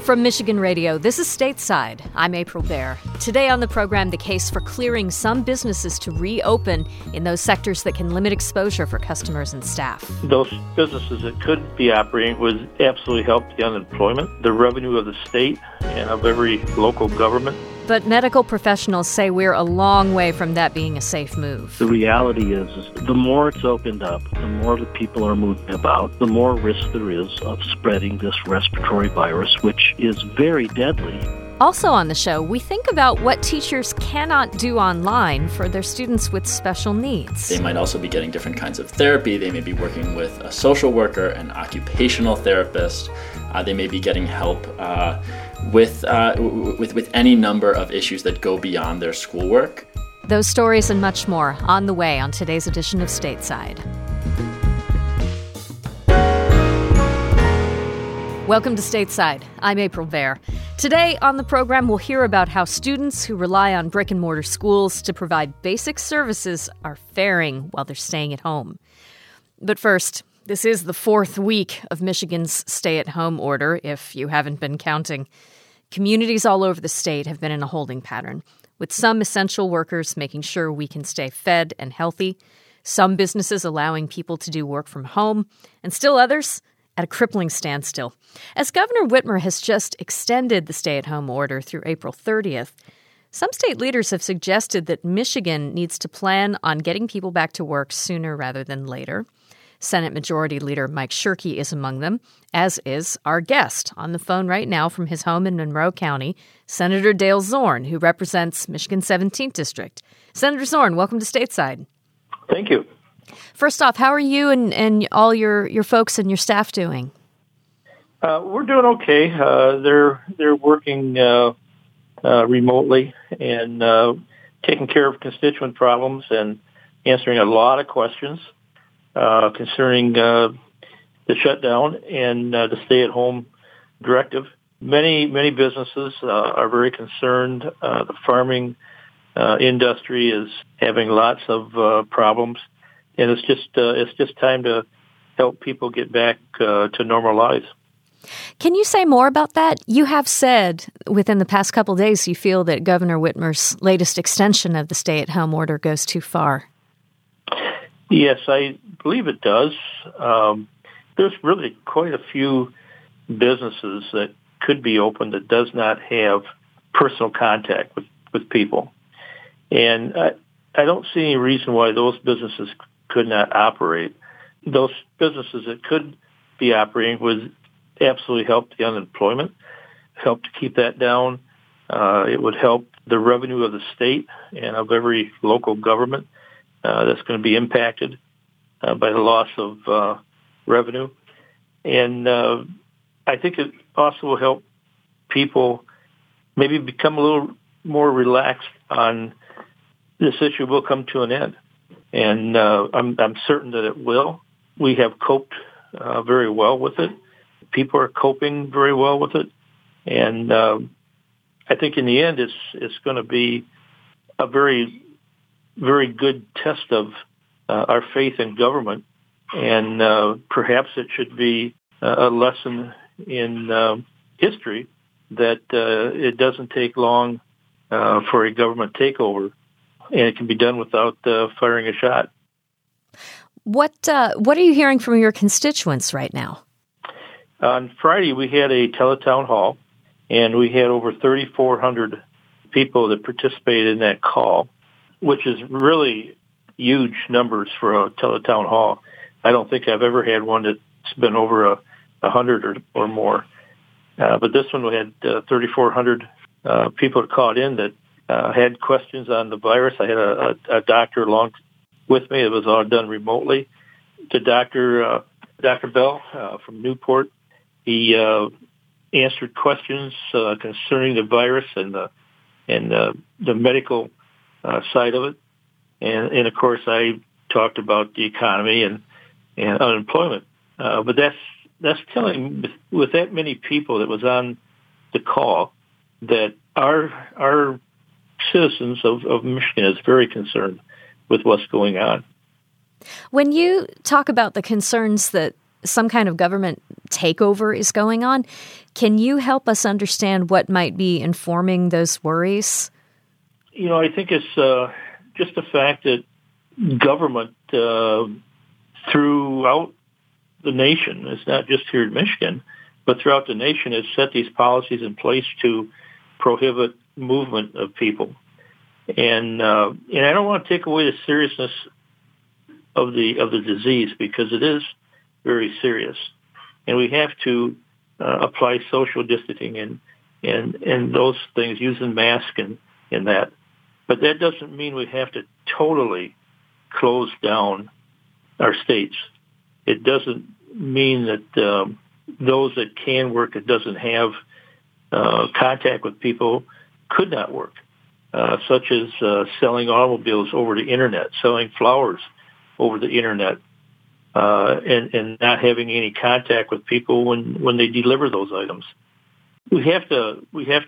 From Michigan Radio, this is Stateside. I'm April Baer. Today on the program, the case for clearing some businesses to reopen in those sectors that can limit exposure for customers and staff. Those businesses that could be operating would absolutely help the unemployment, the revenue of the state, and of every local government. But medical professionals say we're a long way from that being a safe move. The reality is the more it's opened up, the more the people are moving about, the more risk there is of spreading this respiratory virus, which is very deadly. Also on the show, we think about what teachers cannot do online for their students with special needs. They might also be getting different kinds of therapy. They may be working with a social worker, an occupational therapist. They may be getting help with any number of issues that go beyond their schoolwork. Those stories and much more on the way on today's edition of Stateside. Welcome to Stateside. I'm April Baer. Today on the program, we'll hear about how students who rely on brick-and-mortar schools to provide basic services are faring while they're staying at home. But first, this is the fourth week of Michigan's stay-at-home order, if you haven't been counting. Communities all over the state have been in a holding pattern, with some essential workers making sure we can stay fed and healthy, some businesses allowing people to do work from home, and still others at a crippling standstill. As Governor Whitmer has just extended the stay-at-home order through April 30th, some state leaders have suggested that Michigan needs to plan on getting people back to work sooner rather than later. Senate Majority Leader Mike Shirkey is among them, as is our guest on the phone right now from his home in Monroe County, Senator Dale Zorn, who represents Michigan's 17th District. Senator Zorn, welcome to Stateside. Thank you. First off, how are you and all your folks and your staff doing? We're doing okay. They're working remotely and taking care of constituent problems and answering a lot of questions concerning the shutdown and the stay-at-home directive. Many businesses are very concerned. The farming industry is having lots of problems, and it's just time to help people get back to normal lives. Can you say more about that? You have said within the past couple of days you feel that Governor Whitmer's latest extension of the stay-at-home order goes too far. Yes, I believe it does. There's really quite a few businesses that could be open that does not have personal contact with people. And I don't see any reason why those businesses could not operate. Those businesses that could be operating would absolutely help the unemployment, help to keep that down. It would help the revenue of the state and of every local government that's going to be impacted by the loss of revenue. And I think it also will help people maybe become a little more relaxed on this issue will come to an end. And I'm certain that it will. We have coped very well with it. People are coping very well with it. And I think in the end it's going to be a very, very good test of our faith in government. And perhaps it should be a lesson in history that it doesn't take long for a government takeover, and it can be done without firing a shot. What are you hearing from your constituents right now? On Friday, we had a teletown hall, and we had over 3,400 people that participated in that call, which is really huge numbers for a teletown hall. I don't think I've ever had one that's been over 100 or more. But this one, we had 3,400 people that called in that had questions on the virus. I had a doctor along with me. It was all done remotely. The Dr. Bell from Newport, he answered questions concerning the virus and the medical side of it. And of course, I talked about the economy and unemployment. But that's telling with that many people that was on the call that our citizens of Michigan is very concerned with what's going on. When you talk about the concerns that some kind of government takeover is going on. Can you help us understand what might be informing those worries? I think it's just the fact that government throughout the nation, it's not just here in Michigan, but throughout the nation has set these policies in place to prohibit movement of people. And I don't want to take away the seriousness of the disease, because it is very serious, and we have to apply social distancing and those things, using masks and that. But that doesn't mean we have to totally close down our states. It doesn't mean that those that can work, that doesn't have contact with people, could not work, such as selling automobiles over the internet, selling flowers over the internet, and not having any contact with people when they deliver those items. We have to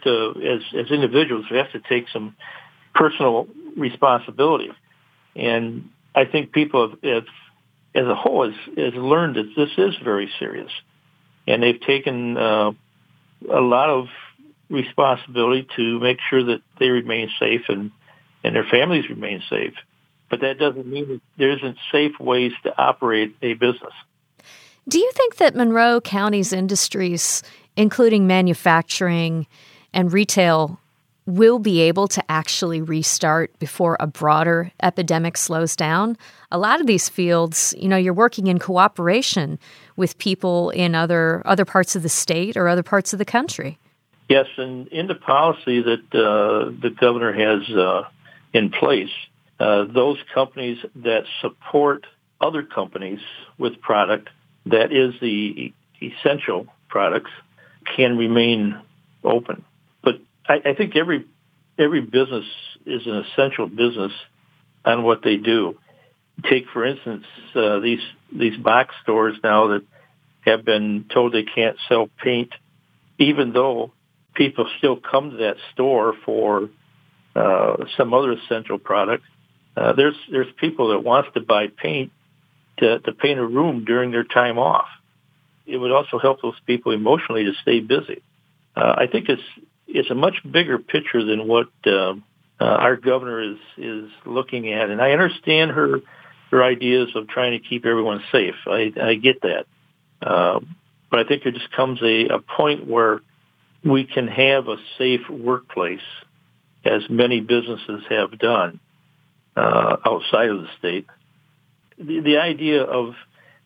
as individuals, we have to take some personal responsibility. And I think people have, as a whole, has learned that this is very serious. And they've taken a lot of responsibility to make sure that they remain safe and their families remain safe. But that doesn't mean that there isn't safe ways to operate a business. Do you think that Monroe County's industries, including manufacturing and retail, will be able to actually restart before a broader epidemic slows down? A lot of these fields, you're working in cooperation with people in other parts of the state or other parts of the country. Yes, and in the policy that the governor has in place, those companies that support other companies with product that is the essential products can remain open. But I think every business is an essential business on what they do. Take, for instance, these box stores now that have been told they can't sell paint, even though people still come to that store for some other essential product. There's people that wants to buy paint to paint a room during their time off. It would also help those people emotionally to stay busy. I think it's a much bigger picture than what our governor is looking at, and I understand her ideas of trying to keep everyone safe. I get that, but I think there just comes a point where we can have a safe workplace, as many businesses have done outside of the state. The idea of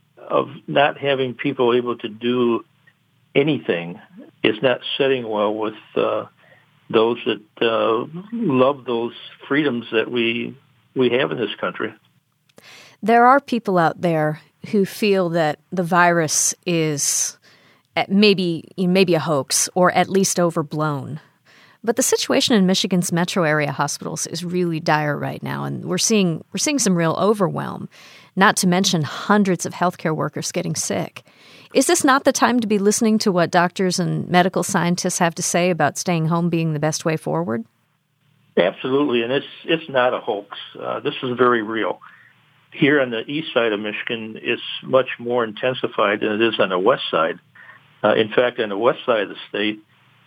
not having people able to do anything is not setting well with those that love those freedoms that we have in this country. There are people out there who feel that the virus is maybe a hoax or at least overblown. But the situation in Michigan's metro area hospitals is really dire right now, and we're seeing some real overwhelm, not to mention hundreds of healthcare workers getting sick. Is this not the time to be listening to what doctors and medical scientists have to say about staying home being the best way forward? Absolutely, and it's not a hoax. This is very real. Here on the east side of Michigan, it's much more intensified than it is on the west side. In fact, on the west side of the state,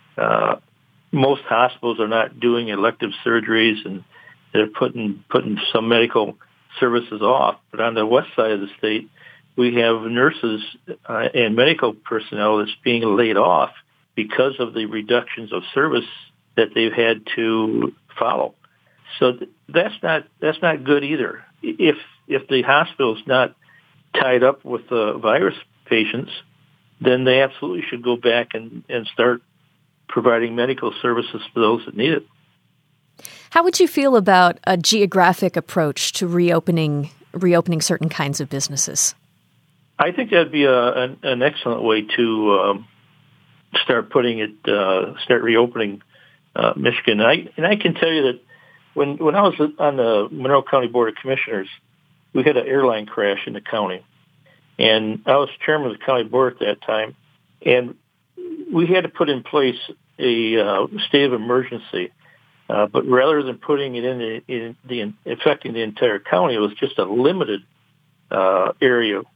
most hospitals are not doing elective surgeries, and they're putting some medical services off. But on the west side of the state, we have nurses and medical personnel that's being laid off because of the reductions of service that they've had to follow. So that's not good either. If the hospital's not tied up with virus patients, then they absolutely should go back and start providing medical services for those that need it. How would you feel about a geographic approach to reopening certain kinds of businesses? I think that'd be an excellent way to start reopening Michigan. And I can tell you that when I was on the Monroe County Board of Commissioners, we had an airline crash in the county, and I was chairman of the county board at that time, and we had to put in place a state of emergency. But rather than putting it affecting the entire county, it was just a limited area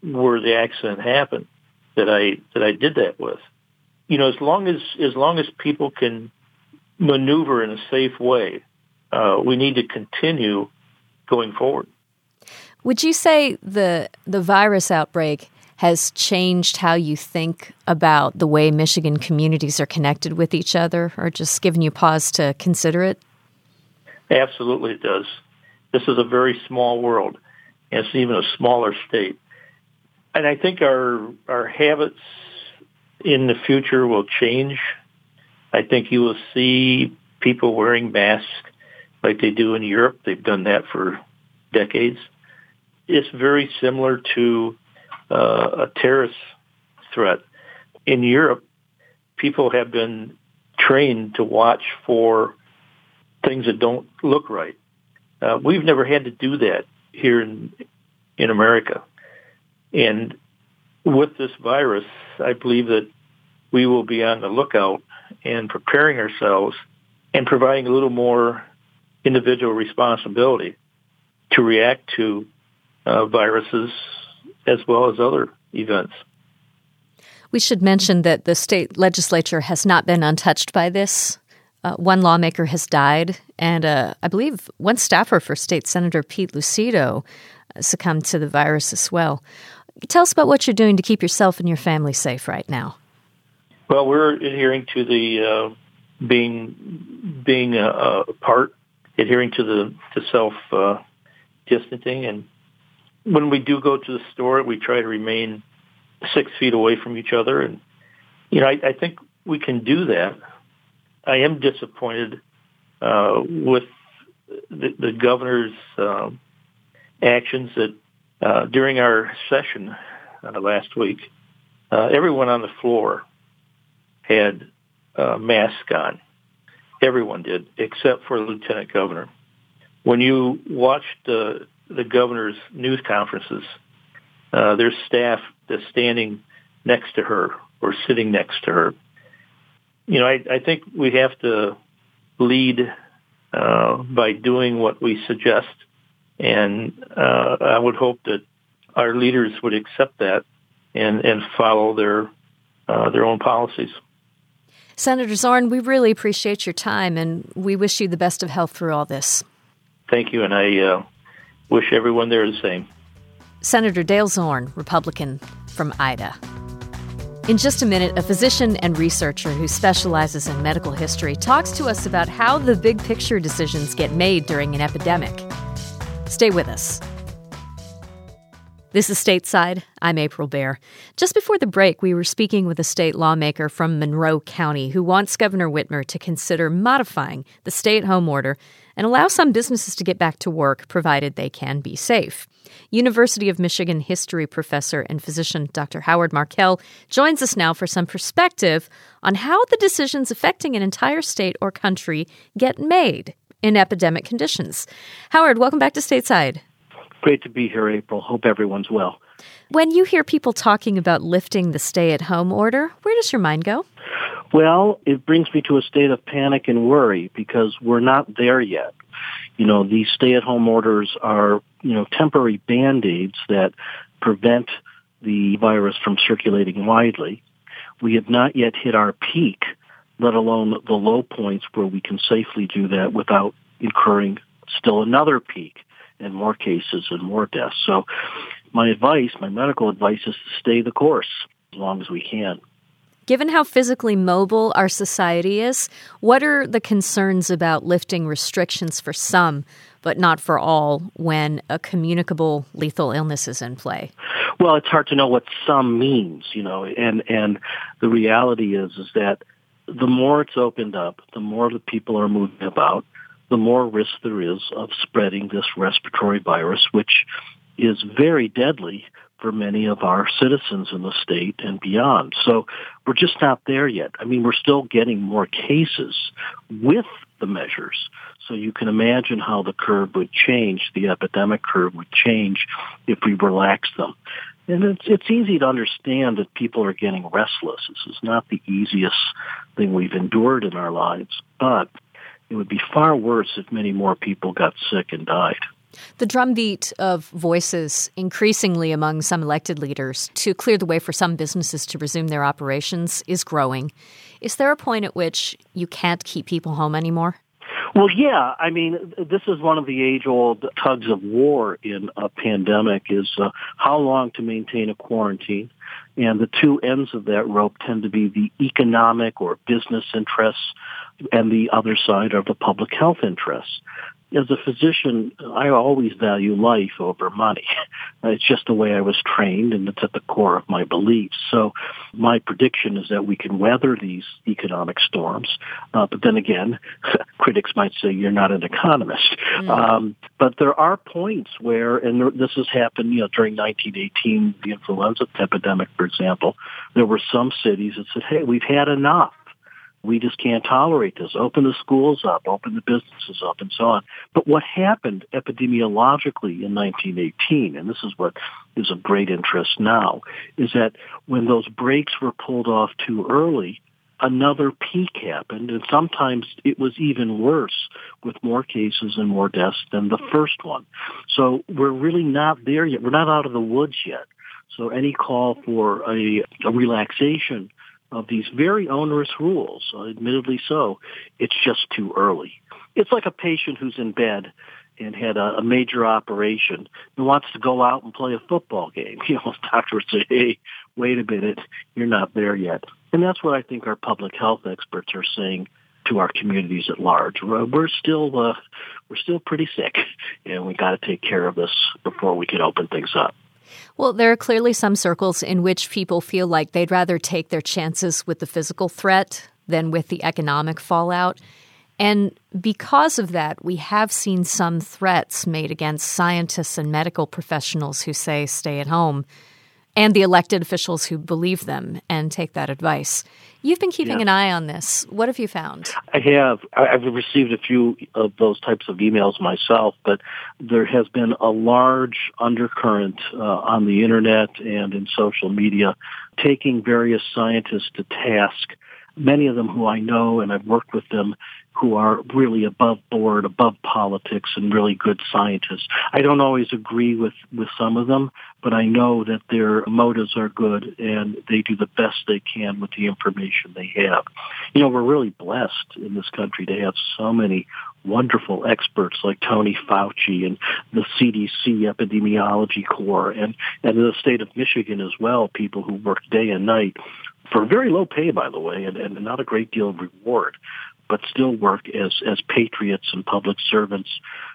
where the accident happened that I did that with. You know, as long as people can maneuver in a safe way, we need to continue going forward. Would you say the virus outbreak has changed how you think about the way Michigan communities are connected with each other, or just given you pause to consider it? Absolutely it does. This is a very small world, and it's even a smaller state. And I think our habits in the future will change. I think you will see people wearing masks like they do in Europe. They've done that for decades. It's very similar to a terrorist threat. In Europe, people have been trained to watch for things that don't look right. We've never had to do that here in America. And with this virus, I believe that we will be on the lookout and preparing ourselves and providing a little more individual responsibility to react to viruses as well as other events. We should mention that the state legislature has not been untouched by this. One lawmaker has died, and I believe one staffer for State Senator Pete Lucido succumbed to the virus as well. Tell us about what you're doing to keep yourself and your family safe right now. Well, we're adhering to the being apart, adhering to the self distancing, and when we do go to the store, we try to remain 6 feet away from each other. And you know, I think we can do that. I am disappointed with the governor's actions that during our session last week, everyone on the floor had masks on. Everyone did, except for the lieutenant governor. When you watched the governor's news conferences, there's staff that's standing next to her or sitting next to her. You know, I think we have to lead by doing what we suggest, and I would hope that our leaders would accept that and follow their own policies. Senator Zorn, we really appreciate your time, and we wish you the best of health through all this. Thank you, and I wish everyone there the same. Senator Dale Zorn, Republican from Ida. In just a minute, a physician and researcher who specializes in medical history talks to us about how the big picture decisions get made during an epidemic. Stay with us. This is Stateside. I'm April Baer. Just before the break, we were speaking with a state lawmaker from Monroe County who wants Governor Whitmer to consider modifying the stay-at-home order and allow some businesses to get back to work, provided they can be safe. University of Michigan history professor and physician Dr. Howard Markel joins us now for some perspective on how the decisions affecting an entire state or country get made in epidemic conditions. Howard, welcome back to Stateside. Great to be here, April. Hope everyone's well. When you hear people talking about lifting the stay-at-home order, where does your mind go? Well, it brings me to a state of panic and worry because we're not there yet. You know, these stay-at-home orders are, temporary Band-Aids that prevent the virus from circulating widely. We have not yet hit our peak, let alone the low points where we can safely do that without incurring still another peak and more cases and more deaths. So my medical advice is to stay the course as long as we can. Given how physically mobile our society is, what are the concerns about lifting restrictions for some, but not for all, when a communicable lethal illness is in play? Well, it's hard to know what some means, and the reality is that the more it's opened up, the more the people are moving about, the more risk there is of spreading this respiratory virus, which is very deadly for many of our citizens in the state and beyond. So we're just not there yet. I mean, we're still getting more cases with the measures. So you can imagine how the curve would change, the epidemic curve would change if we relax them. And it's easy to understand that people are getting restless. This is not the easiest thing we've endured in our lives, but it would be far worse if many more people got sick and died. The drumbeat of voices increasingly among some elected leaders to clear the way for some businesses to resume their operations is growing. Is there a point at which you can't keep people home anymore? Well, yeah. I mean, this is one of the age-old tugs of war in a pandemic is how long to maintain a quarantine. And the two ends of that rope tend to be the economic or business interests, and the other side are the public health interests. As a physician, I always value life over money. It's just the way I was trained, and it's at the core of my beliefs. So my prediction is that we can weather these economic storms. But then again, critics might say you're not an economist. But there are points where, and this has happened, during 1918, the influenza epidemic, for example, there were some cities that said, hey, we've had enough. We just can't tolerate this. Open the schools up, open the businesses up, and so on. But what happened epidemiologically in 1918, and this is what is of great interest now, is that when those breaks were pulled off too early, another peak happened, and sometimes it was even worse with more cases and more deaths than the first one. So we're really not there yet. We're not out of the woods yet. So any call for a relaxation of these very onerous rules, admittedly so, it's just too early. It's like a patient who's in bed and had a major operation and wants to go out and play a football game. The doctor would say, hey, wait a minute, you're not there yet. And that's what I think our public health experts are saying to our communities at large. We're still pretty sick, and we got to take care of this before we can open things up. Well, there are clearly some circles in which people feel like they'd rather take their chances with the physical threat than with the economic fallout. And because of that, we have seen some threats made against scientists and medical professionals who say stay at home, and the elected officials who believe them and take that advice. You've been keeping an eye on this. What have you found? I have. I've received a few of those types of emails myself, but there has been a large undercurrent on the internet and in social media taking various scientists to task, many of them who I know and I've worked with them, who are really above board, above politics, and really good scientists. I don't always agree with some of them, but I know that their motives are good and they do the best they can with the information they have. We're really blessed in this country to have so many wonderful experts like Tony Fauci and the CDC Epidemiology Corps and in the state of Michigan as well, people who work day and night for very low pay, by the way, and not a great deal of reward, but still work as patriots and public servants.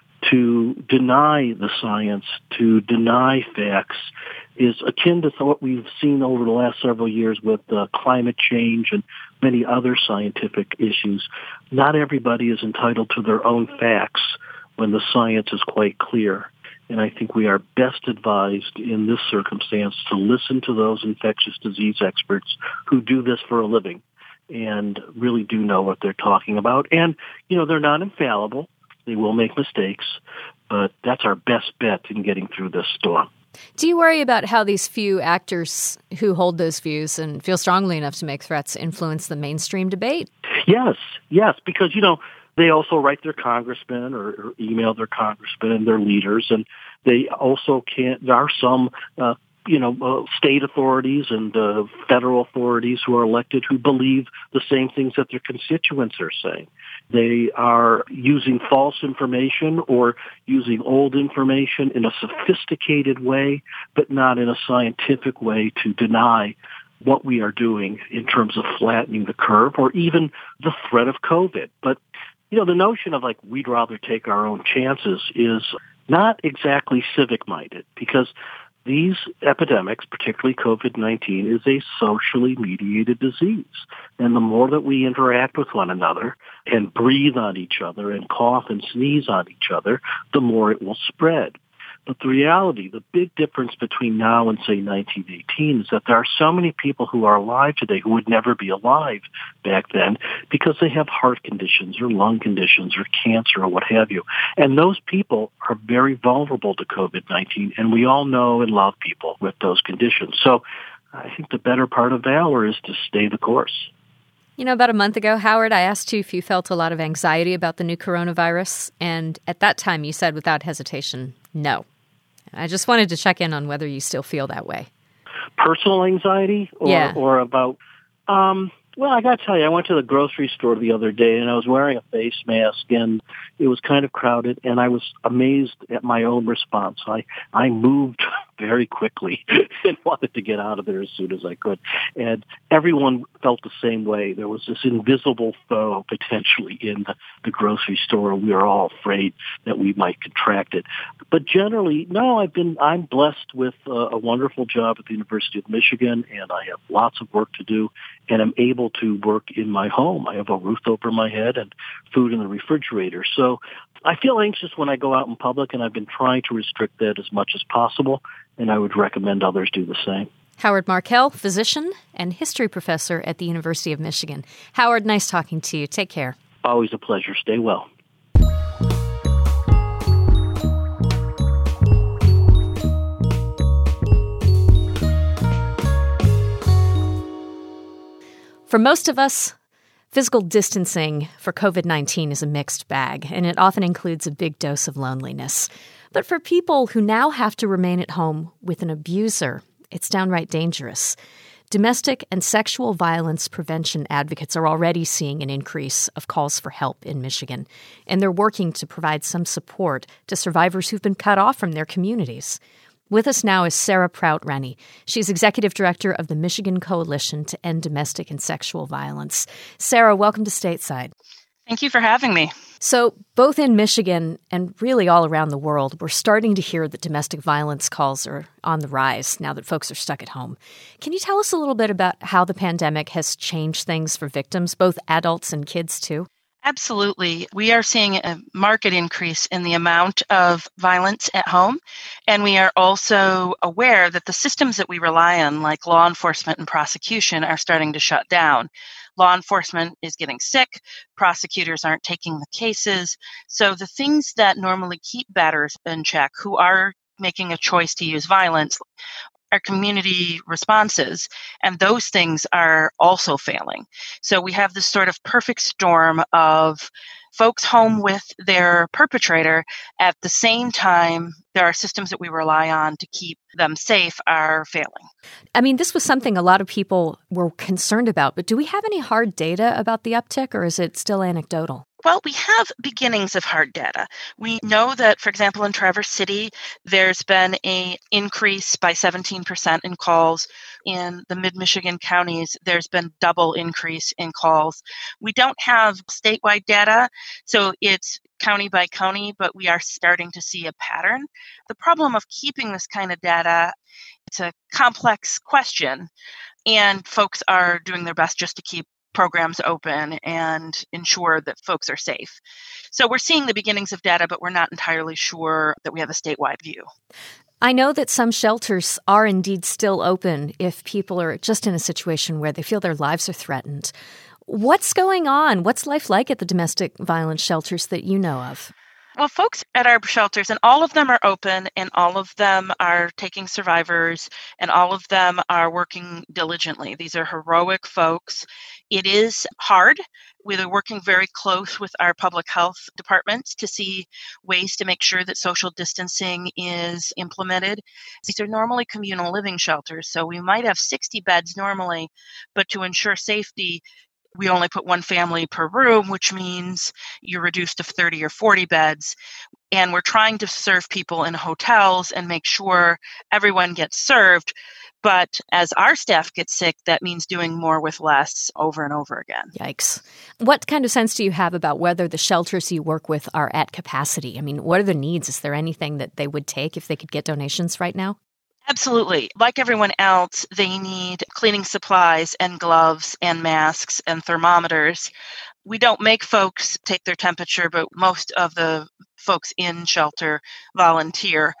To deny the science, to deny facts, is akin to what we've seen over the last several years with climate change and many other scientific issues. Not everybody is entitled to their own facts when the science is quite clear. And I think we are best advised in this circumstance to listen to those infectious disease experts who do this for a living and really do know what they're talking about. And, they're not infallible. They will make mistakes, but that's our best bet in getting through this storm. Do you worry about how these few actors who hold those views and feel strongly enough to make threats influence the mainstream debate? Yes, because, they also write their congressmen or email their congressmen and their leaders, and they also there are some state authorities and federal authorities who are elected who believe the same things that their constituents are saying. They are using false information or using old information in a sophisticated way, but not in a scientific way to deny what we are doing in terms of flattening the curve or even the threat of COVID. But, the notion of we'd rather take our own chances is not exactly civic-minded, because these epidemics, particularly COVID-19, is a socially mediated disease. And the more that we interact with one another and breathe on each other and cough and sneeze on each other, the more it will spread. But the reality, the big difference between now and, say, 1918 is that there are so many people who are alive today who would never be alive back then because they have heart conditions or lung conditions or cancer or what have you. And those people are very vulnerable to COVID-19, and we all know and love people with those conditions. So I think the better part of valor is to stay the course. About a month ago, Howard, I asked you if you felt a lot of anxiety about the new coronavirus, and at that time you said without hesitation, no. I just wanted to check in on whether you still feel that way. Personal anxiety or about... Well, I got to tell you, I went to the grocery store the other day, and I was wearing a face mask, and it was kind of crowded, and I was amazed at my own response. I moved very quickly and wanted to get out of there as soon as I could. And everyone felt the same way. There was this invisible foe potentially in the grocery store. We were all afraid that we might contract it. But generally, no, I'm blessed with a wonderful job at the University of Michigan, and I have lots of work to do, and I'm able to work in my home. I have a roof over my head and food in the refrigerator. So I feel anxious when I go out in public, and I've been trying to restrict that as much as possible, and I would recommend others do the same. Howard Markel, physician and history professor at the University of Michigan. Howard, nice talking to you. Take care. Always a pleasure. Stay well. For most of us, physical distancing for COVID-19 is a mixed bag, and it often includes a big dose of loneliness. But for people who now have to remain at home with an abuser, it's downright dangerous. Domestic and sexual violence prevention advocates are already seeing an increase of calls for help in Michigan, and they're working to provide some support to survivors who've been cut off from their communities. With us now is Sarah Prout-Rennie. She's executive director of the Michigan Coalition to End Domestic and Sexual Violence. Sarah, welcome to Stateside. Thank you for having me. So both in Michigan and really all around the world, we're starting to hear that domestic violence calls are on the rise now that folks are stuck at home. Can you tell us a little bit about how the pandemic has changed things for victims, both adults and kids too? Absolutely. We are seeing a marked increase in the amount of violence at home. And we are also aware that the systems that we rely on, like law enforcement and prosecution, are starting to shut down. Law enforcement is getting sick. Prosecutors aren't taking the cases. So the things that normally keep batters in check, who are making a choice to use violence, our community responses, and those things are also failing. So we have this sort of perfect storm of folks home with their perpetrator. At the same time, there are systems that we rely on to keep them safe are failing. I mean, this was something a lot of people were concerned about, but do we have any hard data about the uptick, or is it still anecdotal? Well, we have beginnings of hard data. We know that, for example, in Traverse City, there's been an increase by 17% in calls. In the mid-Michigan counties, there's been double increase in calls. We don't have statewide data, so it's county by county, but we are starting to see a pattern. The problem of keeping this kind of data, it's a complex question, and folks are doing their best just to keep programs open and ensure that folks are safe. So we're seeing the beginnings of data, but we're not entirely sure that we have a statewide view. I know that some shelters are indeed still open if people are just in a situation where they feel their lives are threatened. What's going on? What's life like at the domestic violence shelters that you know of? Well, folks at our shelters, and all of them are open, and all of them are taking survivors, and all of them are working diligently. These are heroic folks. It is hard. We're working very close with our public health departments to see ways to make sure that social distancing is implemented. These are normally communal living shelters, so we might have 60 beds normally, but to ensure safety, we only put one family per room, which means you're reduced to 30 or 40 beds. And we're trying to serve people in hotels and make sure everyone gets served. But as our staff gets sick, that means doing more with less over and over again. Yikes. What kind of sense do you have about whether the shelters you work with are at capacity? I mean, what are the needs? Is there anything that they would take if they could get donations right now? Absolutely. Like everyone else, they need cleaning supplies and gloves and masks and thermometers. We don't make folks take their temperature, but most of the folks in shelter volunteer.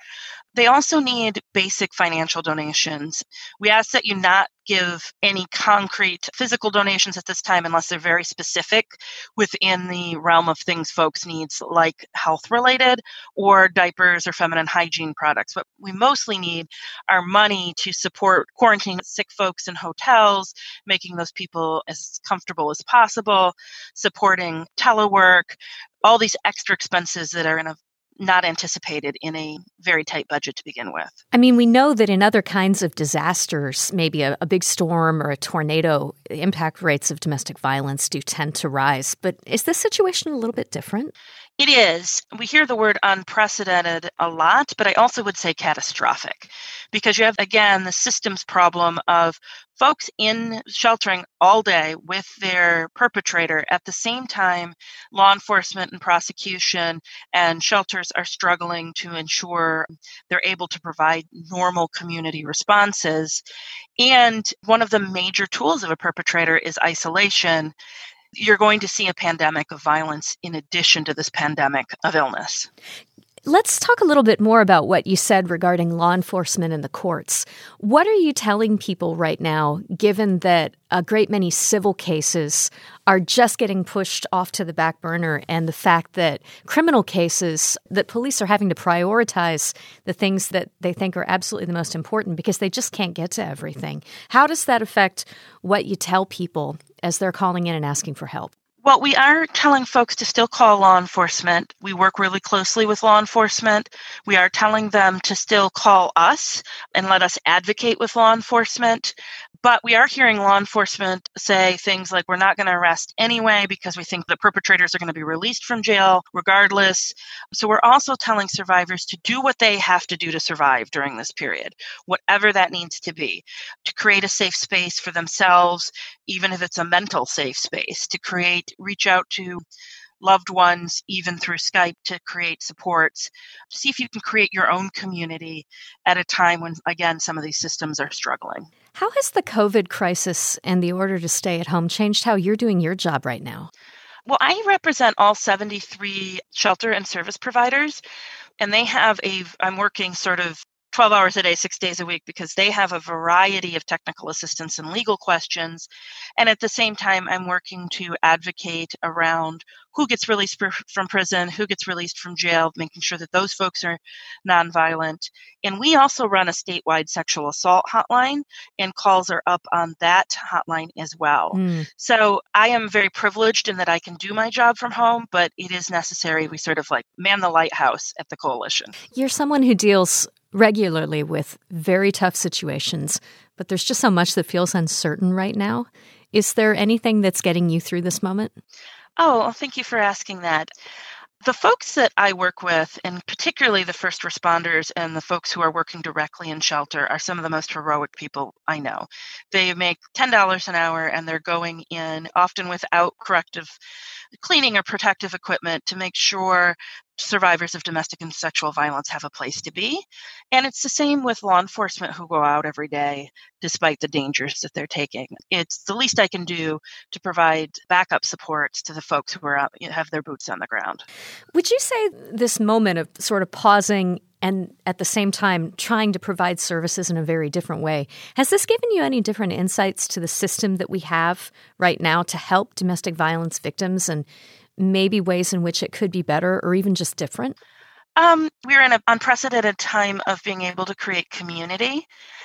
They also need basic financial donations. We ask that you not give any concrete physical donations at this time unless they're very specific within the realm of things folks need, like health-related or diapers or feminine hygiene products. What we mostly need are money to support quarantining sick folks in hotels, making those people as comfortable as possible, supporting telework, all these extra expenses that are not anticipated in a very tight budget to begin with. I mean, we know that in other kinds of disasters, maybe a big storm or a tornado, impact rates of domestic violence do tend to rise. But is this situation a little bit different? It is. We hear the word unprecedented a lot, but I also would say catastrophic, because you have, again, the systems problem of folks in sheltering all day with their perpetrator. At the same time, law enforcement and prosecution and shelters are struggling to ensure they're able to provide normal community responses. And one of the major tools of a perpetrator is isolation. You're going to see a pandemic of violence in addition to this pandemic of illness. Let's talk a little bit more about what you said regarding law enforcement and the courts. What are you telling people right now, given that a great many civil cases are just getting pushed off to the back burner, and the fact that criminal cases, that police are having to prioritize the things that they think are absolutely the most important because they just can't get to everything? How does that affect what you tell people as they're calling in and asking for help? Well, we are telling folks to still call law enforcement. We work really closely with law enforcement. We are telling them to still call us and let us advocate with law enforcement. But we are hearing law enforcement say things like, we're not going to arrest anyway because we think the perpetrators are going to be released from jail regardless. So we're also telling survivors to do what they have to do to survive during this period, whatever that needs to be, to create a safe space for themselves, even if it's a mental safe space, to reach out to loved ones, even through Skype, to create supports. See if you can create your own community at a time when, again, some of these systems are struggling. How has the COVID crisis and the order to stay at home changed how you're doing your job right now? Well, I represent all 73 shelter and service providers, and I'm working sort of 12 hours a day, 6 days a week, because they have a variety of technical assistance and legal questions. And at the same time, I'm working to advocate around who gets released from prison, who gets released from jail, making sure that those folks are nonviolent. And we also run a statewide sexual assault hotline, and calls are up on that hotline as well. So I am very privileged in that I can do my job from home, but it is necessary. We sort of like man the lighthouse at the coalition. You're someone who deals regularly with very tough situations, but there's just so much that feels uncertain right now. Is there anything that's getting you through this moment? Oh, well, thank you for asking that. The folks that I work with, and particularly the first responders and the folks who are working directly in shelter, are some of the most heroic people I know. They make $10 an hour, and they're going in often without corrective cleaning or protective equipment to make sure survivors of domestic and sexual violence have a place to be. And it's the same with law enforcement who go out every day despite the dangers that they're taking. It's the least I can do to provide backup supports to the folks who are out, have their boots on the ground. Would you say this moment of sort of pausing and at the same time trying to provide services in a very different way, has this given you any different insights to the system that we have right now to help domestic violence victims, and maybe ways in which it could be better or even just different? We're in an unprecedented time of being able to create community.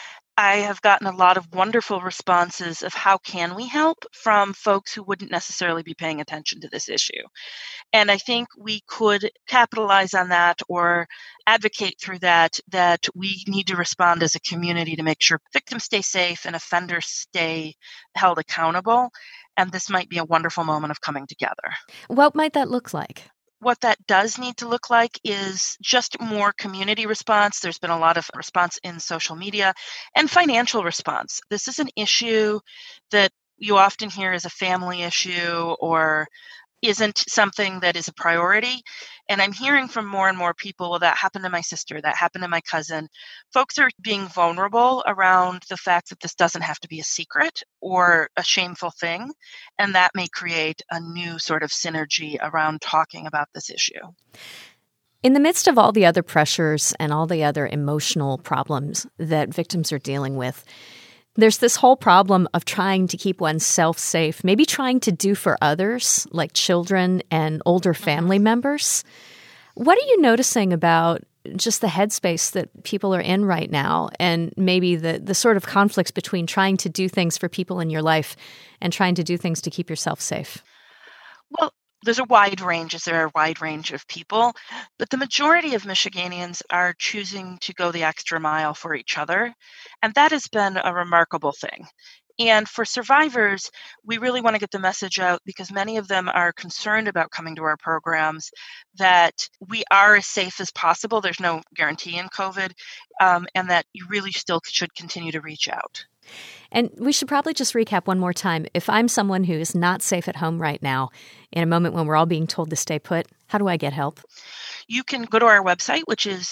I have gotten a lot of wonderful responses of how can we help from folks who wouldn't necessarily be paying attention to this issue. And I think we could capitalize on that or advocate through that we need to respond as a community to make sure victims stay safe and offenders stay held accountable. And this might be a wonderful moment of coming together. What might that look like? What that does need to look like is just more community response. There's been a lot of response in social media and financial response. This is an issue that you often hear as a family issue or isn't something that is a priority. And I'm hearing from more and more people, well, that happened to my sister, that happened to my cousin. Folks are being vulnerable around the fact that this doesn't have to be a secret or a shameful thing. And that may create a new sort of synergy around talking about this issue. In the midst of all the other pressures and all the other emotional problems that victims are dealing with, there's this whole problem of trying to keep oneself safe, maybe trying to do for others, like children and older family members. What are you noticing about just the headspace that people are in right now, and maybe the sort of conflicts between trying to do things for people in your life and trying to do things to keep yourself safe? Well, there's a wide range, as there are a wide range of people, but the majority of Michiganians are choosing to go the extra mile for each other, and that has been a remarkable thing. And for survivors, we really want to get the message out because many of them are concerned about coming to our programs, that we are as safe as possible. There's no guarantee in COVID, and that you really still should continue to reach out. And we should probably just recap one more time. If I'm someone who is not safe at home right now, in a moment when we're all being told to stay put, how do I get help? You can go to our website, which is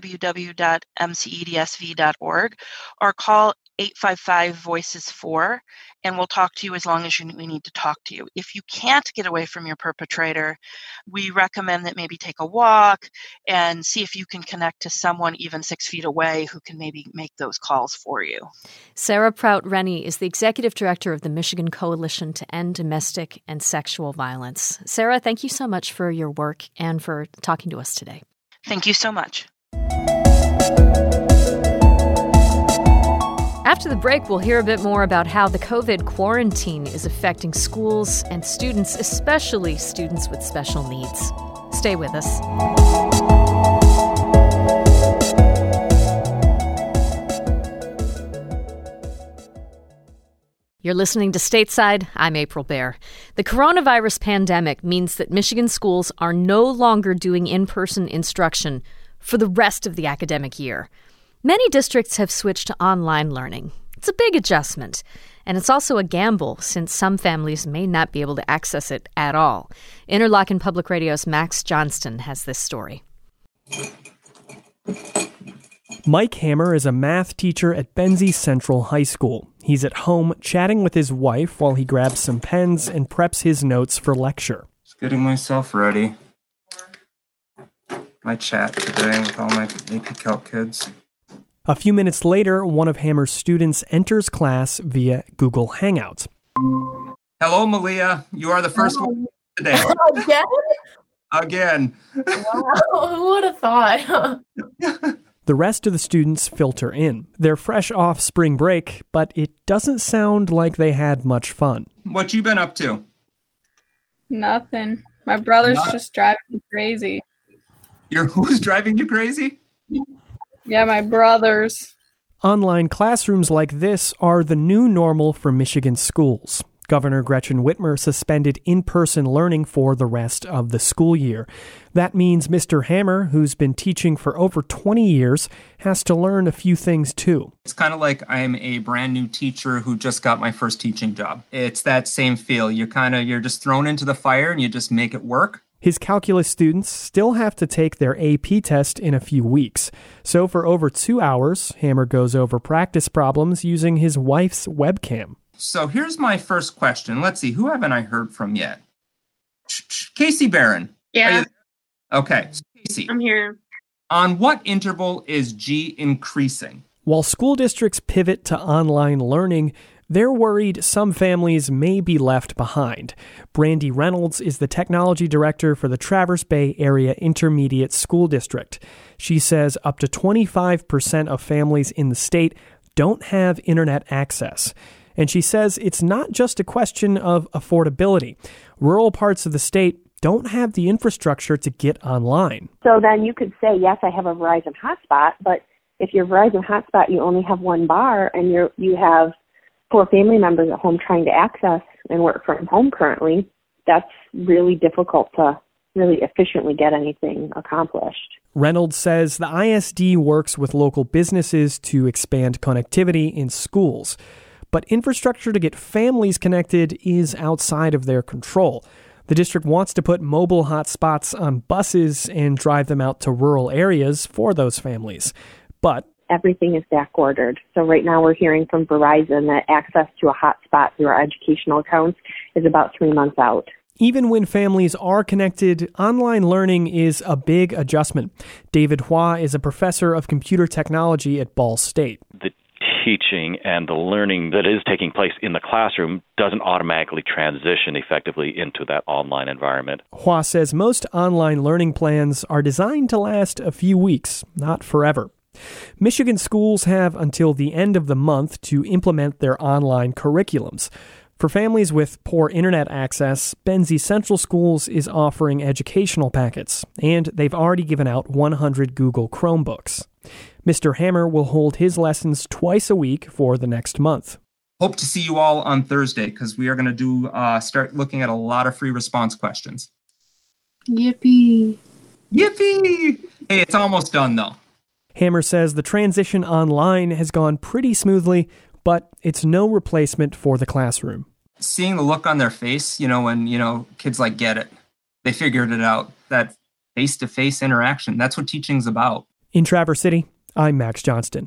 www.mcedsv.org, or call 855-VOICES-4, and we'll talk to you as long as we need to talk to you. If you can't get away from your perpetrator, we recommend that maybe take a walk and see if you can connect to someone even 6 feet away who can maybe make those calls for you. Sarah Prout-Rennie is the executive director of the Michigan Coalition to End Domestic and Sexual Violence. Sarah, thank you so much for your work and for talking to us today. Thank you so much. After the break, we'll hear a bit more about how the COVID quarantine is affecting schools and students, especially students with special needs. Stay with us. You're listening to Stateside. I'm April Baer. The coronavirus pandemic means that Michigan schools are no longer doing in-person instruction for the rest of the academic year. Many districts have switched to online learning. It's a big adjustment, and it's also a gamble since some families may not be able to access it at all. Interlochen Public Radio's Max Johnston has this story. Mike Hammer is a math teacher at Benzie Central High School. He's at home chatting with his wife while he grabs some pens and preps his notes for lecture. Just getting myself ready. My chat today with all my AP Calc kids. A few minutes later, one of Hammer's students enters class via Google Hangouts. Hello, Malia. You are the first one today. Again? Again. Wow, who would have thought? The rest of the students filter in. They're fresh off spring break, but it doesn't sound like they had much fun. What you been up to? Nothing. My brother's just driving me crazy. Who's driving you crazy? Yeah, my brothers. Online classrooms like this are the new normal for Michigan schools. Governor Gretchen Whitmer suspended in-person learning for the rest of the school year. That means Mr. Hammer, who's been teaching for over 20 years, has to learn a few things too. It's kind of like I'm a brand new teacher who just got my first teaching job. It's that same feel. You're just thrown into the fire and you just make it work. His calculus students still have to take their AP test in a few weeks. So for over 2 hours, Hammer goes over practice problems using his wife's webcam. So here's my first question. Let's see, who haven't I heard from yet? Casey Barron. Yeah. Okay, so Casey. I'm here. On what interval is G increasing? While school districts pivot to online learning, they're worried some families may be left behind. Brandy Reynolds is the technology director for the Traverse Bay Area Intermediate School District. She says up to 25% of families in the state don't have internet access. And she says it's not just a question of affordability. Rural parts of the state don't have the infrastructure to get online. So then you could say, yes, I have a Verizon hotspot, but if your Verizon hotspot, you only have one bar and you have 4 family members at home trying to access and work from home currently, that's really difficult to really efficiently get anything accomplished. Reynolds says the ISD works with local businesses to expand connectivity in schools. But infrastructure to get families connected is outside of their control. The district wants to put mobile hotspots on buses and drive them out to rural areas for those families. But everything is back-ordered. So right now we're hearing from Verizon that access to a hotspot through our educational accounts is about 3 months out. Even when families are connected, online learning is a big adjustment. David Hua is a professor of computer technology at Ball State. The teaching and the learning that is taking place in the classroom doesn't automatically transition effectively into that online environment. Hua says most online learning plans are designed to last a few weeks, not forever. Michigan schools have until the end of the month to implement their online curriculums. For families with poor internet access, Benzie Central Schools is offering educational packets, and they've already given out 100 Google Chromebooks. Mr. Hammer will hold his lessons twice a week for the next month. Hope to see you all on Thursday because we are going to start looking at a lot of free response questions. Yippee. Yippee! Hey, it's almost done though. Hammer says the transition online has gone pretty smoothly, but it's no replacement for the classroom. Seeing the look on their face, when, kids get it. They figured it out. That face-to-face interaction, that's what teaching's about. In Traverse City, I'm Max Johnston.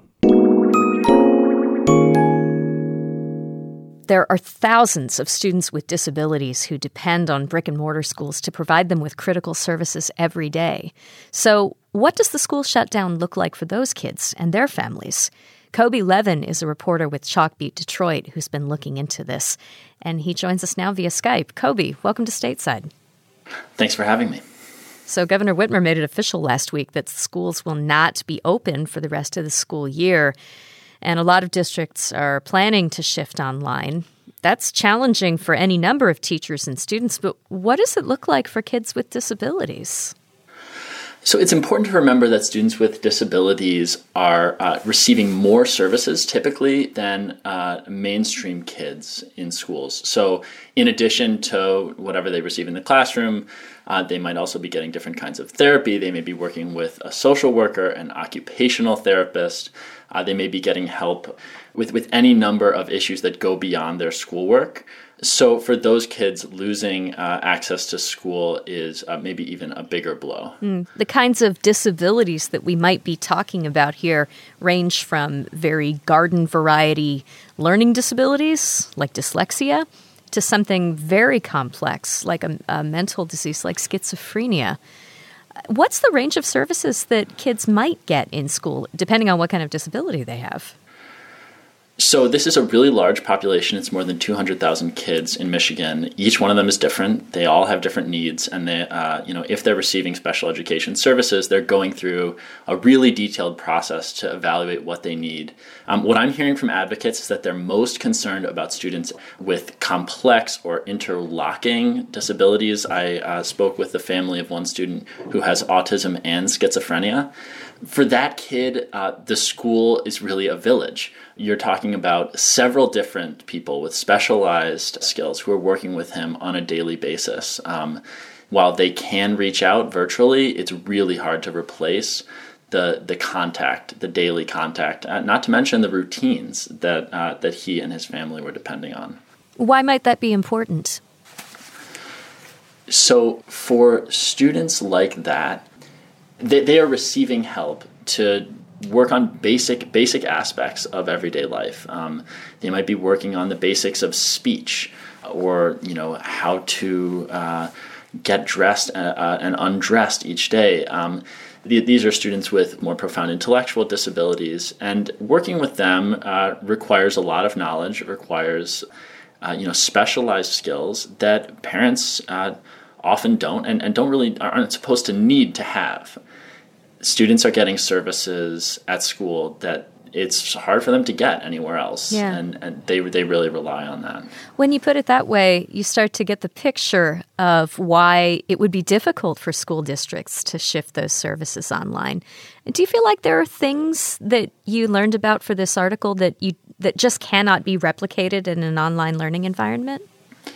There are thousands of students with disabilities who depend on brick-and-mortar schools to provide them with critical services every day. So, what does the school shutdown look like for those kids and their families? Kobe Levin is a reporter with Chalkbeat Detroit who's been looking into this, and he joins us now via Skype. Kobe, welcome to Stateside. Thanks for having me. So Governor Whitmer made it official last week that schools will not be open for the rest of the school year, and a lot of districts are planning to shift online. That's challenging for any number of teachers and students, but what does it look like for kids with disabilities? So it's important to remember that students with disabilities are receiving more services typically than mainstream kids in schools. So in addition to whatever they receive in the classroom, they might also be getting different kinds of therapy. They may be working with a social worker, an occupational therapist. They may be getting help with any number of issues that go beyond their schoolwork. So for those kids, losing access to school is maybe even a bigger blow. The kinds of disabilities that we might be talking about here range from very garden variety learning disabilities, like dyslexia, to something very complex, like a mental disease like schizophrenia. What's the range of services that kids might get in school, depending on what kind of disability they have? So this is a really large population. It's more than 200,000 kids in Michigan. Each one of them is different. They all have different needs. And they, if they're receiving special education services, they're going through a really detailed process to evaluate what they need. What I'm hearing from advocates is that they're most concerned about students with complex or interlocking disabilities. I spoke with the family of one student who has autism and schizophrenia. For that kid, the school is really a village. You're talking about several different people with specialized skills who are working with him on a daily basis. While they can reach out virtually, it's really hard to replace the contact, the daily contact, not to mention the routines that he and his family were depending on. Why might that be important? So for students like that, they are receiving help to work on basic aspects of everyday life. They might be working on the basics of speech, or how to get dressed and undressed each day. These are students with more profound intellectual disabilities, and working with them requires a lot of knowledge. It requires specialized skills that parents often don't and aren't supposed to need to have. Students are getting services at school that it's hard for them to get anywhere else, and they really rely on that. When you put it that way, you start to get the picture of why it would be difficult for school districts to shift those services online. Do you feel like there are things that you learned about for this article that just cannot be replicated in an online learning environment?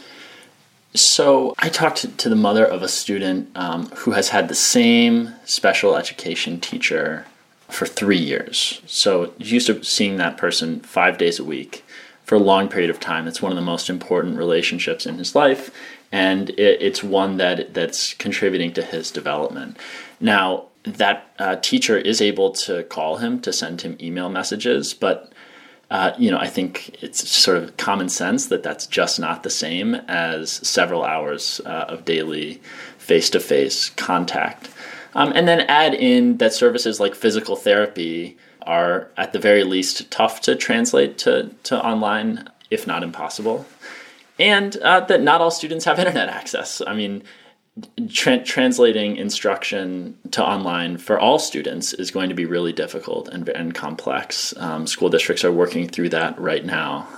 So I talked to the mother of a student who has had the same special education teacher for 3 years. So he's used to seeing that person 5 days a week for a long period of time. It's one of the most important relationships in his life, and it's one that's contributing to his development. Now, that teacher is able to call him, to send him email messages, but I think it's sort of common sense that that's just not the same as several hours of daily face-to-face contact. And then add in that services like physical therapy are at the very least tough to translate to online, if not impossible. And that not all students have internet access. I mean, translating instruction to online for all students is going to be really difficult and complex. School districts are working through that right now.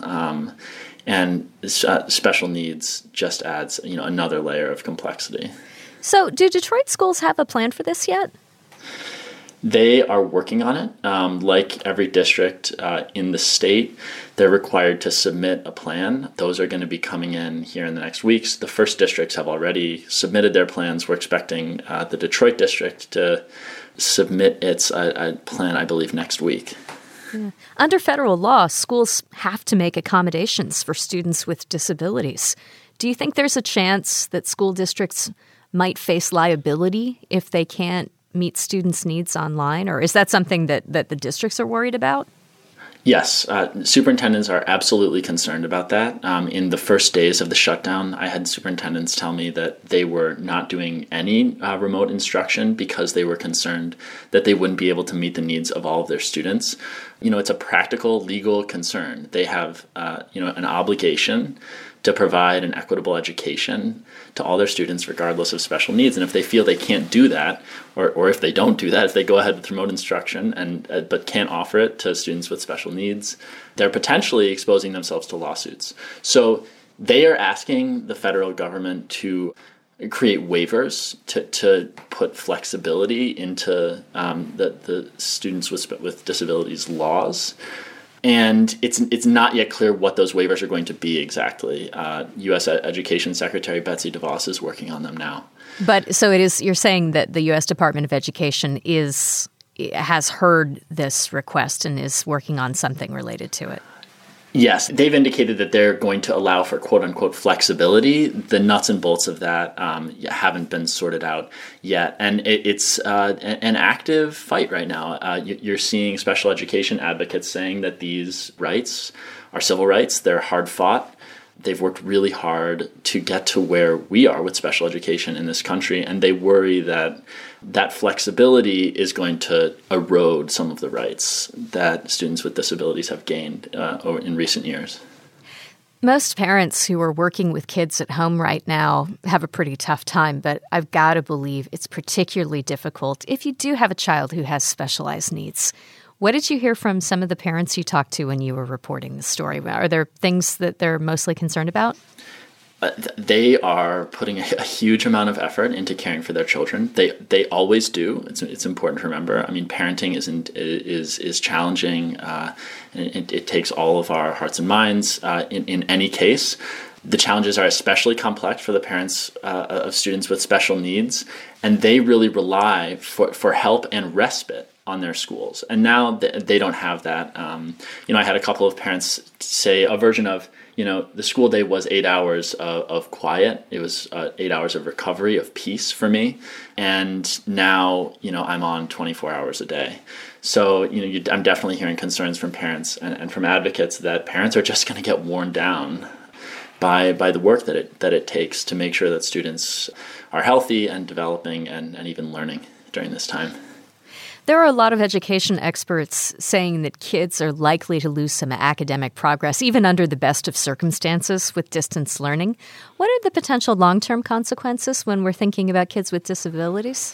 And special needs just adds, another layer of complexity. So do Detroit schools have a plan for this yet? They are working on it. Like every district in the state, they're required to submit a plan. Those are going to be coming in here in the next weeks. The first districts have already submitted their plans. We're expecting the Detroit district to submit its plan, I believe, next week. Yeah. Under federal law, schools have to make accommodations for students with disabilities. Do you think there's a chance that school districts might face liability if they can't meet students' needs online? Or is that something that the districts are worried about? Yes, superintendents are absolutely concerned about that. In the first days of the shutdown, I had superintendents tell me that they were not doing any remote instruction because they were concerned that they wouldn't be able to meet the needs of all of their students. It's a practical, legal concern. They have, an obligation to provide an equitable education to all their students regardless of special needs. And if they feel they can't do that, or if they don't do that, if they go ahead with remote instruction but can't offer it to students with special needs, they're potentially exposing themselves to lawsuits. So they are asking the federal government to create waivers to put flexibility into the students with disabilities laws. And it's not yet clear what those waivers are going to be exactly. U.S. Education Secretary Betsy DeVos is working on them now. But so it is. You're saying that the U.S. Department of Education has heard this request and is working on something related to it. Yes, they've indicated that they're going to allow for quote-unquote flexibility. The nuts and bolts of that haven't been sorted out yet. And it's an active fight right now. You're seeing special education advocates saying that these rights are civil rights. They're hard-fought. They've worked really hard to get to where we are with special education in this country, and they worry that that flexibility is going to erode some of the rights that students with disabilities have gained in recent years. Most parents who are working with kids at home right now have a pretty tough time, but I've got to believe it's particularly difficult if you do have a child who has specialized needs. What did you hear from some of the parents you talked to when you were reporting the story? Are there things that they're mostly concerned about? They are putting a huge amount of effort into caring for their children. They always do. It's important to remember. I mean, parenting is challenging. It takes all of our hearts and minds. In any case, the challenges are especially complex for the parents of students with special needs, and they really rely for help and respite on their schools. And now they don't have that. I had a couple of parents say a version of, the school day was 8 hours of quiet. It was 8 hours of recovery, of peace for me. And now, I'm on 24 hours a day. So, I'm definitely hearing concerns from parents and from advocates that parents are just going to get worn down by the work that it takes to make sure that students are healthy and developing and even learning during this time. There are a lot of education experts saying that kids are likely to lose some academic progress, even under the best of circumstances with distance learning. What are the potential long-term consequences when we're thinking about kids with disabilities?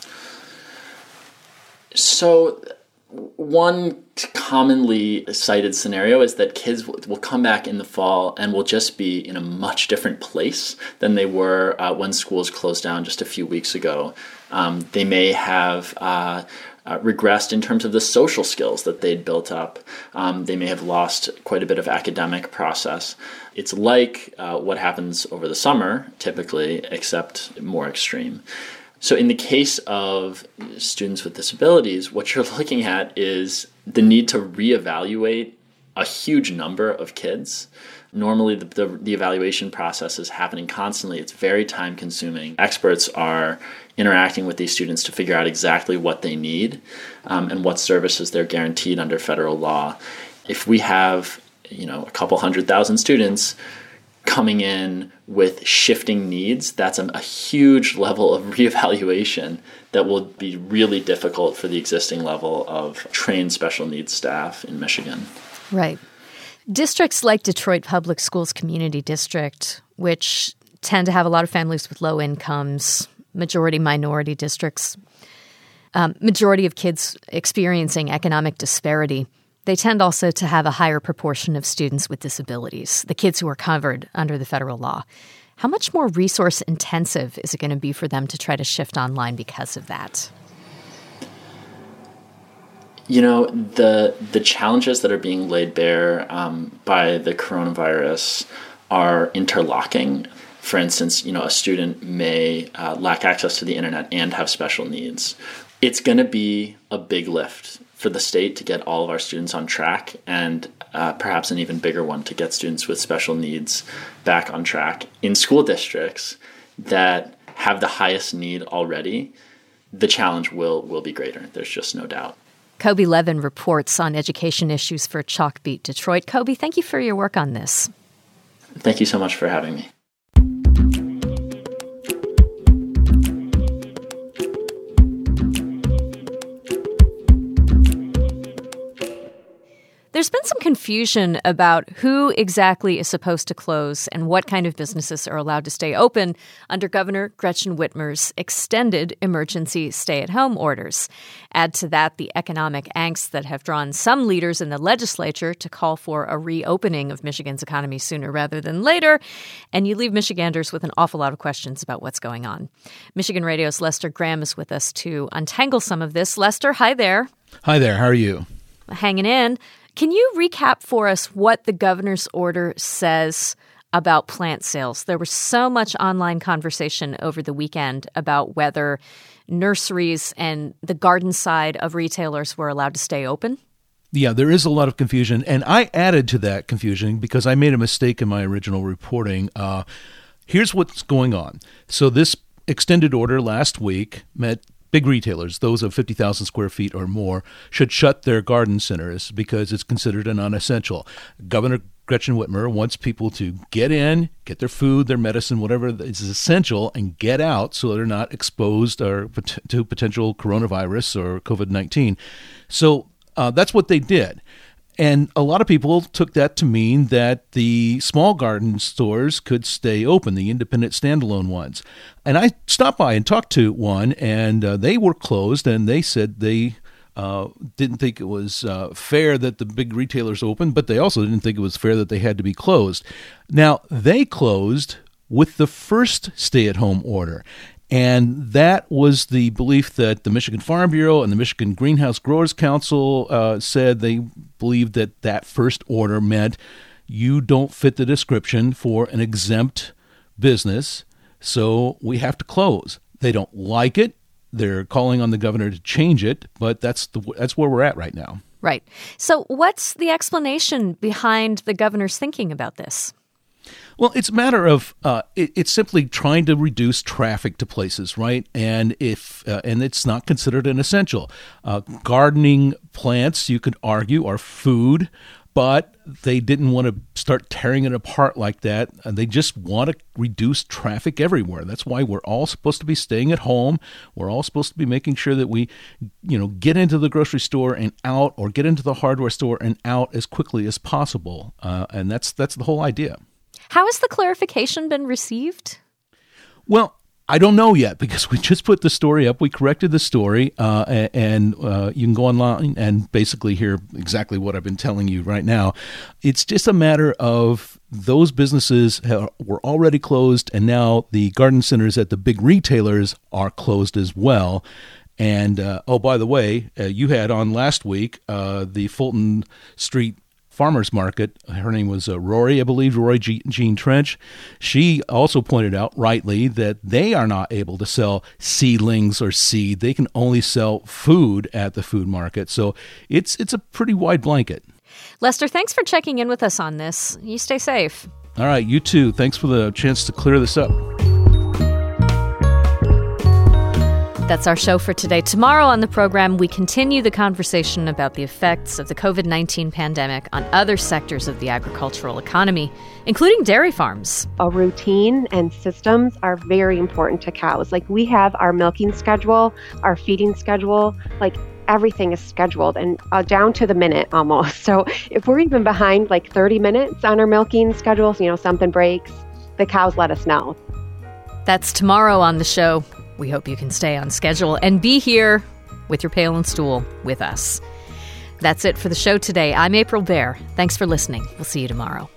So one commonly cited scenario is that kids will come back in the fall and will just be in a much different place than they were when schools closed down just a few weeks ago. They may have regressed in terms of the social skills that they'd built up. They may have lost quite a bit of academic process. It's like what happens over the summer, typically, except more extreme. So in the case of students with disabilities, what you're looking at is the need to reevaluate a huge number of kids. Normally, the evaluation process is happening constantly. It's very time-consuming. Experts are interacting with these students to figure out exactly what they need and what services they're guaranteed under federal law. If we have a couple 100,000 students coming in with shifting needs, that's a huge level of reevaluation that will be really difficult for the existing level of trained special needs staff in Michigan. Right. Districts like Detroit Public Schools Community District, which tend to have a lot of families with low incomes, majority minority districts, majority of kids experiencing economic disparity, they tend also to have a higher proportion of students with disabilities, the kids who are covered under the federal law. How much more resource intensive is it going to be for them to try to shift online because of that? The challenges that are being laid bare by the coronavirus are interlocking. For instance, a student may lack access to the internet and have special needs. It's going to be a big lift for the state to get all of our students on track, and perhaps an even bigger one to get students with special needs back on track. In school districts that have the highest need already, the challenge will be greater. There's just no doubt. Kobe Levin reports on education issues for Chalkbeat Detroit. Kobe, thank you for your work on this. Thank you so much for having me. There's been some confusion about who exactly is supposed to close and what kind of businesses are allowed to stay open under Governor Gretchen Whitmer's extended emergency stay-at-home orders. Add to that the economic angst that have drawn some leaders in the legislature to call for a reopening of Michigan's economy sooner rather than later, and you leave Michiganders with an awful lot of questions about what's going on. Michigan Radio's Lester Graham is with us to untangle some of this. Lester, hi there. Hi there. How are you? Hanging in. Can you recap for us what the governor's order says about plant sales? There was so much online conversation over the weekend about whether nurseries and the garden side of retailers were allowed to stay open. Yeah, there is a lot of confusion, and I added to that confusion because I made a mistake in my original reporting. Here's what's going on. So this extended order last week meant big retailers, those of 50,000 square feet or more, should shut their garden centers because it's considered a non-essential. Governor Gretchen Whitmer wants people to get in, get their food, their medicine, whatever is essential, and get out so they're not exposed to potential coronavirus or COVID-19. So that's what they did. And a lot of people took that to mean that the small garden stores could stay open, the independent standalone ones. And I stopped by and talked to one, and they were closed, and they said they didn't think it was fair that the big retailers opened, but they also didn't think it was fair that they had to be closed. Now, they closed with the first stay-at-home order. And that was the belief that the Michigan Farm Bureau and the Michigan Greenhouse Growers Council said they believed that that first order meant you don't fit the description for an exempt business, so we have to close. They don't like it. They're calling on the governor to change it, but that's where we're at right now. Right. So what's the explanation behind the governor's thinking about this? Well, it's a matter of it's simply trying to reduce traffic to places, right? And and it's not considered an essential. Gardening plants, you could argue, are food, but they didn't want to start tearing it apart like that. They just want to reduce traffic everywhere. That's why we're all supposed to be staying at home. We're all supposed to be making sure that we, get into the grocery store and out, or get into the hardware store and out as quickly as possible. And that's the whole idea. How has the clarification been received? Well, I don't know yet because we just put the story up. We corrected the story, and you can go online and basically hear exactly what I've been telling you right now. It's just a matter of those businesses were already closed, and now the garden centers at the big retailers are closed as well. And, by the way, you had on last week the Fulton Street Farmers Market. Her name was Rory, I believe, Rory Jean Trench. She also pointed out rightly that they are not able to sell seedlings or seed. They can only sell food at the food market. So it's a pretty wide blanket. Lester, thanks for checking in with us on this. You stay safe. All right, you too. Thanks for the chance to clear this up. That's our show for today. Tomorrow on the program, we continue the conversation about the effects of the COVID-19 pandemic on other sectors of the agricultural economy, including dairy farms. A routine and systems are very important to cows. Like, we have our milking schedule, our feeding schedule, like everything is scheduled and down to the minute almost. So if we're even behind like 30 minutes on our milking schedules, something breaks, the cows let us know. That's tomorrow on the show. We hope you can stay on schedule and be here with your pail and stool with us. That's it for the show today. I'm April Baer. Thanks for listening. We'll see you tomorrow.